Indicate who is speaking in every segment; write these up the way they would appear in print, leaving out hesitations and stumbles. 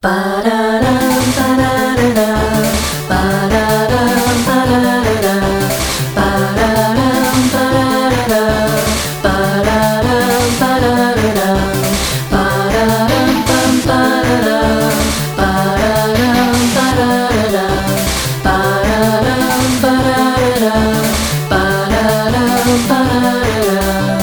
Speaker 1: Ba-da-dum, ba-da-da-da, ba-da-dum, ba-da-da-da, ba-da-dum, ba-da-da-da, ba-da-dum, ba-da-da-da, ba-da-dum, bum, ba-da-da, ba-da-dum, ba-da-da-da, ba-da-dum, ba-da-da-da, ba-da-dum, ba-da-da-da.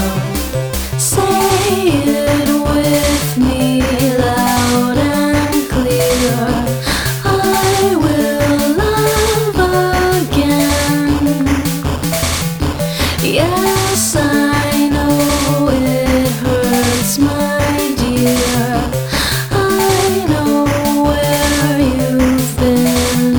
Speaker 1: Say it with me loud and clear. I will love again. Yes, I know it hurts, my dear. I know where you've been.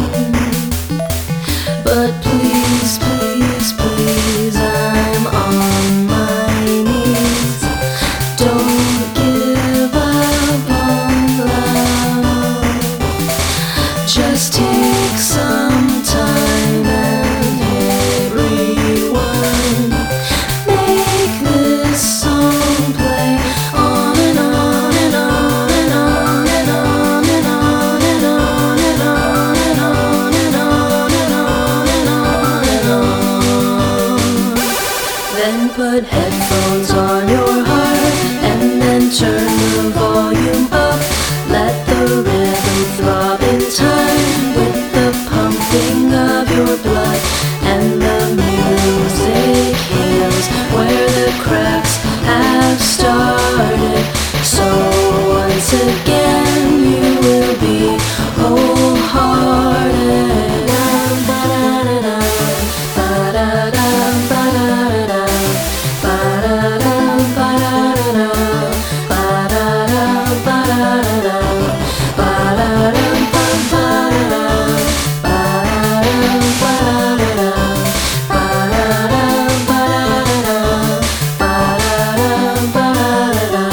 Speaker 1: But please, please, please, I'm on my knees. Don't give up on love. Just take some time and hit rewind. Make this song play on and on and on and on and on and on and on and on and on and on and on and on. Then put headphones on your heart and then turn the volume up. Let the rhythm throb in time with the pumping of your blood, and the music heals where the cracks have started. So once again you will be wholehearted. Ba-da-da-da, ba-da-da, ba-da-da, ba-da-da, ba-da-da, ba-da-da, ba-da-da, ba-da-da, bum, ba-da-da, ba-da-da, ba-da-da, ba-da-da, ba-da-da, ba-da-da, ba-da-da.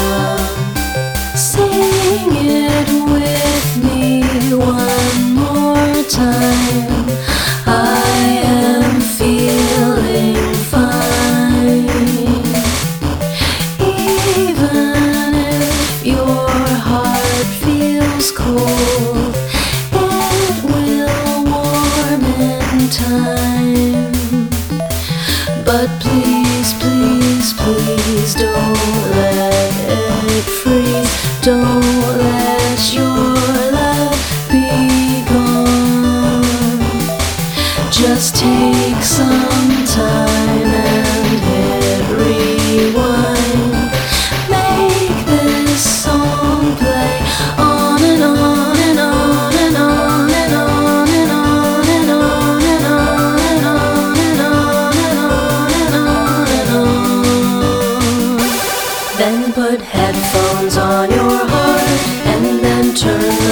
Speaker 1: Sing it with me one more time. I am feeling fine. Even if your heart feels cold, it will warm in time. But please, please, please don't let it freeze. Don't let your love be gone. Just take some time and hit rewind. Make this song play on and on and on and on and on and on and on and on and on and on and on and on and on. Then put headphones on your heart and then turn